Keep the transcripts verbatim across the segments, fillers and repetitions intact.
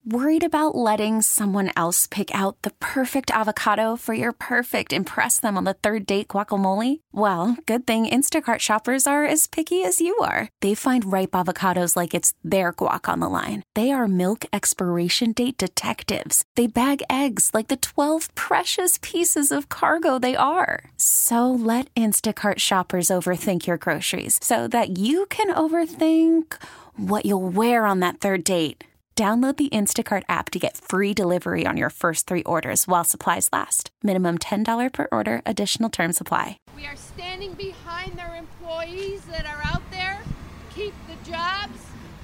Worried about letting someone else pick out the perfect avocado for your perfect impress them on the third date guacamole? Well, good thing Instacart shoppers are as picky as you are. They find ripe avocados like it's their guac on the line. They are milk expiration date detectives. They bag eggs like the twelve precious pieces of cargo they are. So let Instacart shoppers overthink your groceries so that you can overthink what you'll wear on that third date. Download the Instacart app to get free delivery on your first three orders while supplies last. Minimum ten dollars per order. Additional terms apply. We are standing behind their employees that are out there. Keep the jobs.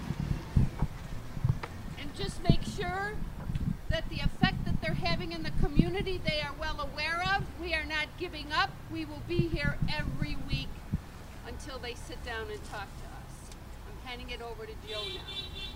And just make sure that the effect that they're having in the community, they are well aware of. We are not giving up. We will be here every week until they sit down and talk to us. I'm handing it over to Joe now.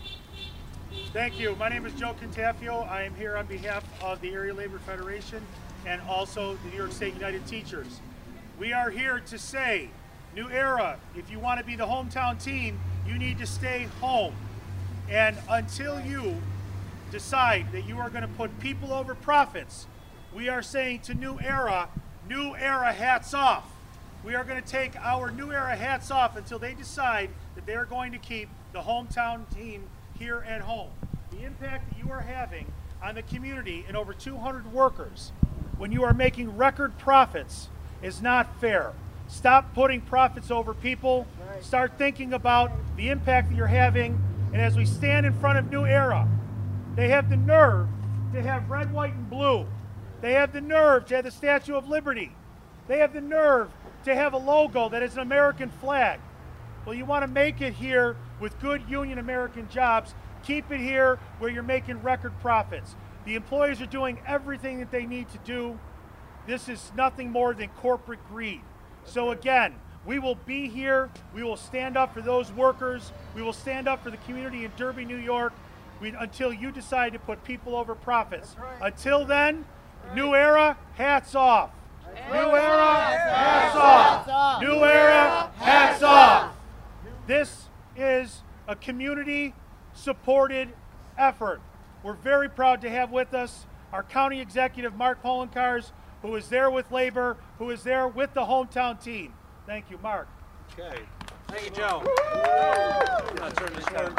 Thank you. My name is Joe Contafio. I am here on behalf of the Area Labor Federation and also the New York State United Teachers. We are here to say, New Era, if you want to be the hometown team, you need to stay home. And until you decide that you are going to put people over profits, we are saying to New Era, New Era hats off. We are going to take our New Era hats off until they decide that they are going to keep the hometown team here at home. The impact that you are having on the community and over two hundred workers when you are making record profits is not fair. Stop putting profits over people. Start thinking about the impact that you're having. And as we stand in front of New Era, they have the nerve to have red, white, and blue. They have the nerve to have the Statue of Liberty. They have the nerve to have a logo that is an American flag. Well, you want to make it here with good union American jobs. Keep it here where you're making record profits. The employees are doing everything that they need to do. This is nothing more than corporate greed. So again, we will be here. We will stand up for those workers. We will stand up for the community in Derby, New York, we, until you decide to put people over profits. Right. Until then, right. New Era, hats off. New Era, hats off. New Era, hats off. This is a community-supported effort. We're very proud to have with us our county executive, Mark Poloncarz, who is there with labor, who is there with the hometown team. Thank you, Mark. Okay. Thank you, Joe. I'll turn this down.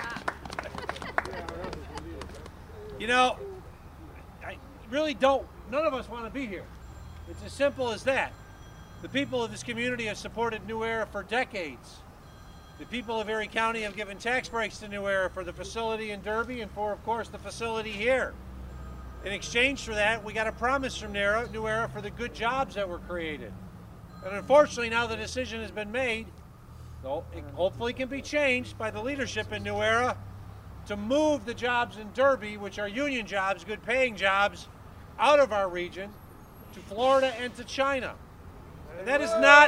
You know, I really don't, none of us want to be here. It's as simple as that. The people of this community have supported New Era for decades. The people of Erie County have given tax breaks to New Era for the facility in Derby and for, of course, the facility here. In exchange for that, we got a promise from New Era, New Era for the good jobs that were created. And unfortunately, now the decision has been made, though it hopefully can be changed by the leadership in New Era, to move the jobs in Derby, which are union jobs, good paying jobs, out of our region to Florida and to China. And that is not...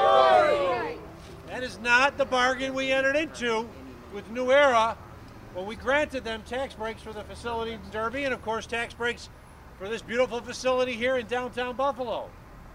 That is not the bargain we entered into with New Era when we granted them tax breaks for the facility in Derby and, of course, tax breaks for this beautiful facility here in downtown Buffalo.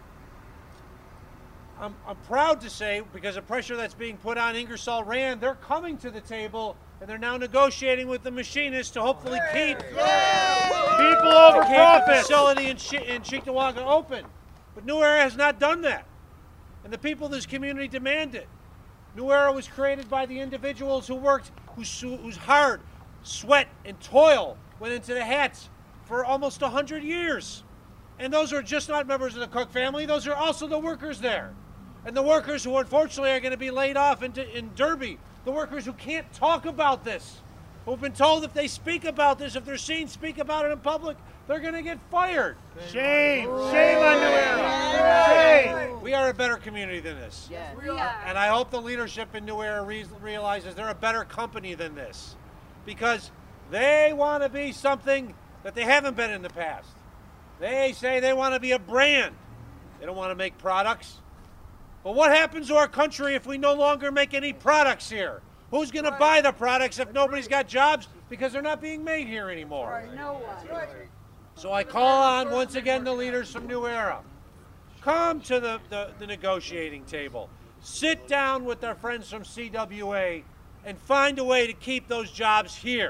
I'm, I'm proud to say, because of pressure that's being put on Ingersoll Rand, they're coming to the table and they're now negotiating with the machinists to hopefully keep people over to keep profits. the facility in, Ch- in Cheektowaga open. But New Era has not done that. And the people of this community demand it. New Era was created by the individuals who worked, whose, whose hard sweat and toil went into the hats for almost one hundred years. And those are just not members of the Cook family, those are also the workers there. And the workers who unfortunately are going to be laid off in, in Derby, the workers who can't talk about this, who've been told if they speak about this, if they're seen speak about it in public, they're going to get fired. Shame. Shame on New Era. Shame. We are a better community than this. Yes, we are. And I hope the leadership in New Era re- realizes they're a better company than this. Because they want to be something that they haven't been in the past. They say they want to be a brand. They don't want to make products. But what happens to our country if we no longer make any products here? Who's going to buy the products if nobody's got jobs because they're not being made here anymore? Right, no one. So I call on, once again, the leaders from New Era. Come to the, the, the negotiating table. Sit down with our friends from C W A and find a way to keep those jobs here.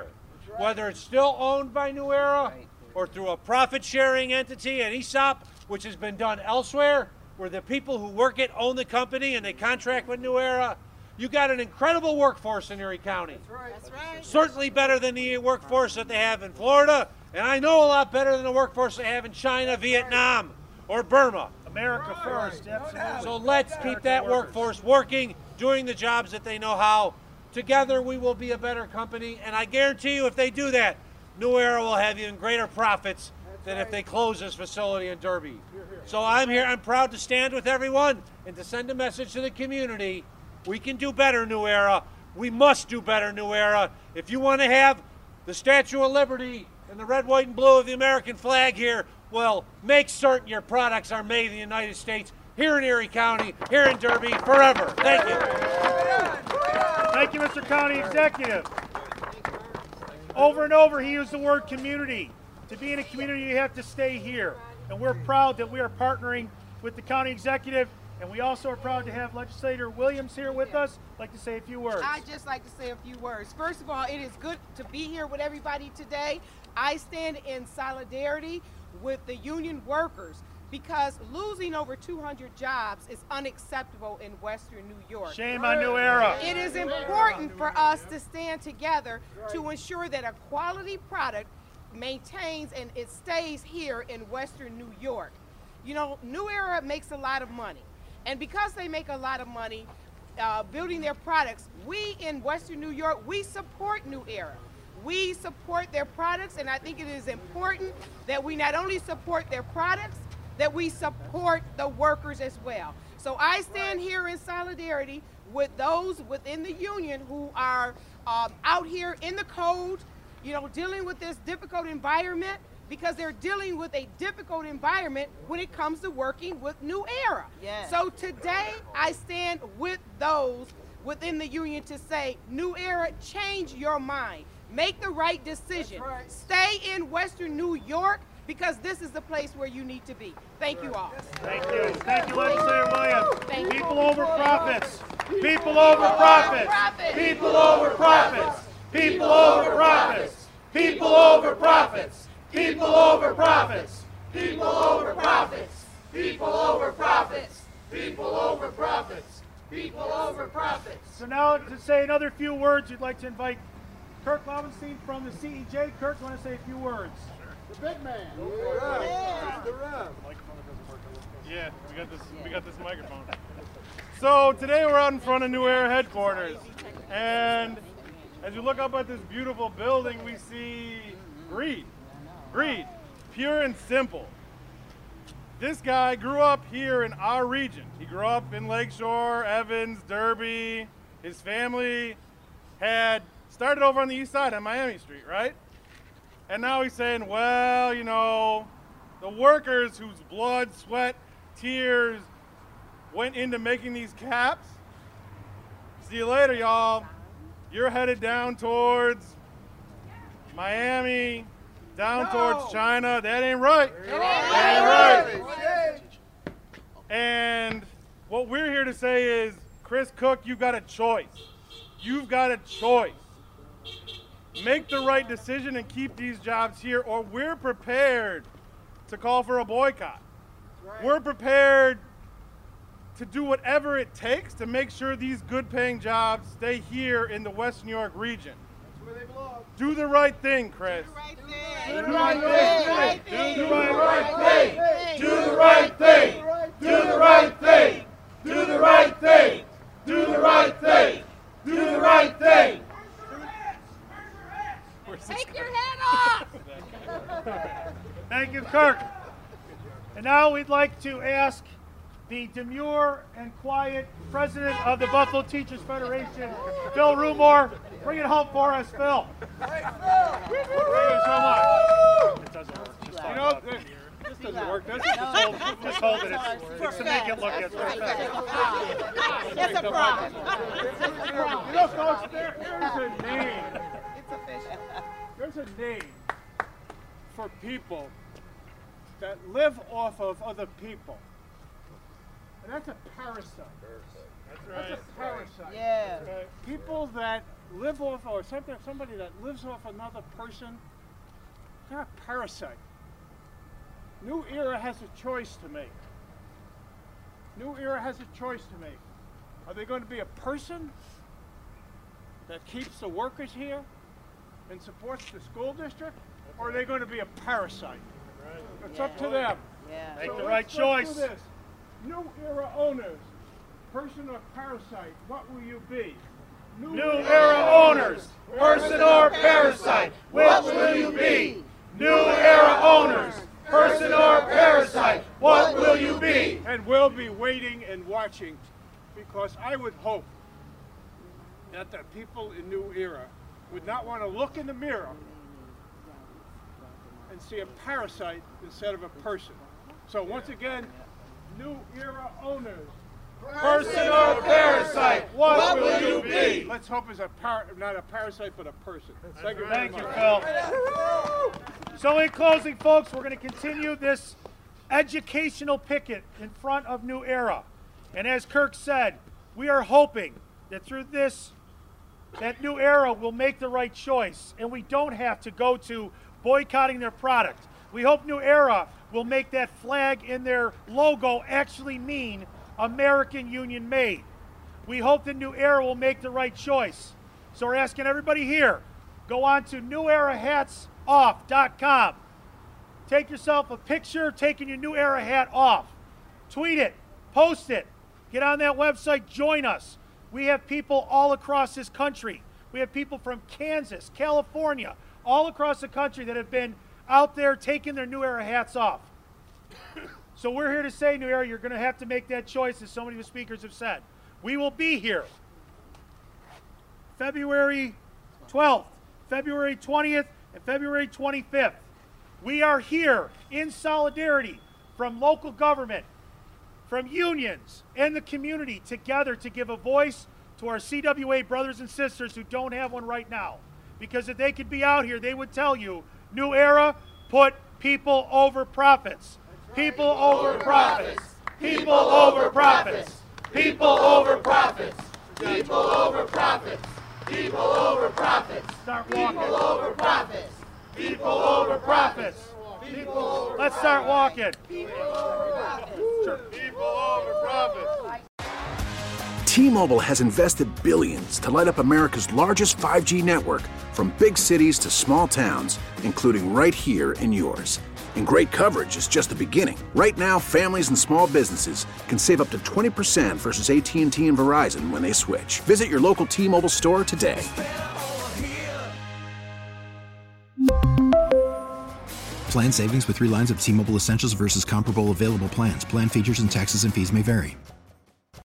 whether it's still owned by New Era or through a profit-sharing entity, an E S O P, which has been done elsewhere, where the people who work it own the company and they contract with New Era. You got an incredible workforce in Erie County. That's right. That's right. Certainly better than the workforce that they have in Florida, and I know a lot better than the workforce they have in China, Vietnam, or Burma. America first, absolutely. So let's keep that workforce working, doing the jobs that they know how. Together we will be a better company, and I guarantee you if they do that, New Era will have even greater profits than if they close this facility in Derby. So I'm here, I'm proud to stand with everyone and to send a message to the community. We can do better, New Era. We must do better, New Era. If you want to have the Statue of Liberty and the red, white, and blue of the American flag here, well, make certain your products are made in the United States, here in Erie County, here in Derby, forever. Thank you. Thank you, Mister County Executive. Over and over, he used the word community. To be in a community, you have to stay here. And we're proud that we are partnering with the County Executive, and we also are proud to have Legislator Williams here with us. I'd like to say a few words. I'd just like to say a few words. First of all, it is good to be here with everybody today. I stand in solidarity with the union workers because losing over two hundred jobs is unacceptable in Western New York. Shame on New Era. It is important for us to stand together to ensure that a quality product maintains and it stays here in Western New York. You know, New Era makes a lot of money. And because they make a lot of money uh, building their products, we in Western New York, we support New Era. We support their products, and I think it is important that we not only support their products, that we support the workers as well. So I stand here in solidarity with those within the union who are um, out here in the cold, you know, dealing with this difficult environment, because they're dealing with a difficult environment when it comes to working with New Era. Yes. So today, I stand with those within the union to say, New Era, change your mind. Make the right decision. Right. Stay in Western New York, because this is the place where you need to be. Thank you all. Thank you. Thank you, Legislator Williams. Thank People you. over profits. People over profits. People over profits. People over profits. People over profits. People over profits. People over profits. People over profits. People over profits. People over profits. So now to say another few words, we'd like to invite Kirk Lowenstein from the C E J. Kirk, you want to say a few words? The big man. Yeah. The rep. Yeah, we got this. We got this microphone. So today we're out in front of New Era headquarters, and as you look up at this beautiful building, we see greed. Greed, pure and simple. This guy grew up here in our region. He grew up in Lakeshore, Evans, Derby. His family had started over on the east side on Miami Street, right? And now he's saying, well, you know, the workers whose blood, sweat, tears went into making these caps, see you later, y'all. You're headed down towards Miami, down no. towards China. That ain't right. That ain't right. And what we're here to say is, Chris Cook, you've got a choice. You've got a choice. Make the right decision and keep these jobs here, or we're prepared to call for a boycott. Right. We're prepared to do whatever it takes to make sure these good-paying jobs stay here in the West New York region. That's where they belong. Do the right thing, Chris. Do the right thing. Do the right thing. Do the right thing. Do the right thing. Do the right thing. Do the right thing. Do the right thing. Take your head off! Thank you, Kirk. And now we'd like to ask the demure and quiet president of the Buffalo Teachers Federation, Phil Rumore. Bring it home for us, Phil. Hey, Phil! Thank you so much. It doesn't work. Just You know, this doesn't work, does it? Just hold, just hold it. It's, it's to make it look good. It's a problem. You know, folks, there, there's a name. It's official. There's a name for people that live off of other people. And that's a parasite. That's That's a parasite. Yeah. right. People that live off, or something, somebody that lives off another person, they're a parasite. New Era has a choice to make. New Era has a choice to make. Are they going to be a person that keeps the workers here and supports the school district, or are they going to be a parasite? Right. It's up to them. Yeah. Make So the right let's- let's choice. do this. New Era owners, person or parasite, what will you be? New Era owners, person or parasite, which will you be? New Era owners, person or parasite, what will you be? And we'll be waiting and watching, because I would hope that the people in New Era would not want to look in the mirror and see a parasite instead of a person. So once again, New Era owners, Person or parasite, what will you be? let's hope it's a par- not a parasite but a person. Thank you very Thank you, much. Phil. So in closing, folks, we're going to continue this educational picket in front of New Era. And as Kirk said, we are hoping that through this, that New Era will make the right choice, and we don't have to go to boycotting their product. We hope New Era will make that flag in their logo actually mean American Union made. We hope that New Era will make the right choice. So we're asking everybody here, go on to new era hats off dot com. Take yourself a picture taking your New Era hat off. Tweet it, post it, get on that website, join us. We have people all across this country. We have people from Kansas, California, all across the country that have been out there taking their New Era hats off. So we're here to say, New Era, you're going to have to make that choice, as so many of the speakers have said. We will be here February twelfth, February twentieth, and February twenty-fifth. We are here in solidarity from local government, from unions, and the community together to give a voice to our C W A brothers and sisters who don't have one right now. Because if they could be out here, they would tell you, New Era put people over profits. People over profits. People over profits. People over profits. People over profits. People over profits. Start walking. People over profits. People over profits. People. Let's start walking. People over profits. T-Mobile has invested billions to light up America's largest five G network, from big cities to small towns, including right here in yours. And great coverage is just the beginning. Right now, families and small businesses can save up to twenty percent versus A T and T and Verizon when they switch. Visit your local T-Mobile store today. Plan savings with three lines of T-Mobile Essentials versus comparable available plans. Plan features and taxes and fees may vary.